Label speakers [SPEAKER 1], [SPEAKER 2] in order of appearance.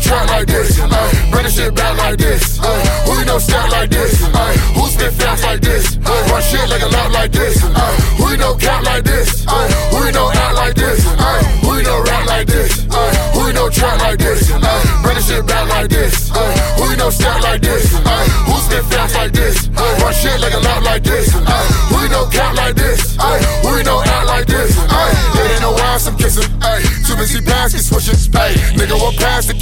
[SPEAKER 1] trap like this? Bring the shit back like this. Who you know step like this? Who spit fast like this? Run shit like a lap like this. Who you know cap like this? Who you know act like this? Who you know rap like this? Who you know trap like this? Bring the shit back like this. Who you know step like this? Who spit fast like this? Run shit like a lap like this. Who you know cap like this? Who you know act like this? It ain't no why I'm kissing. Too busy basket switching. Nigga, what past the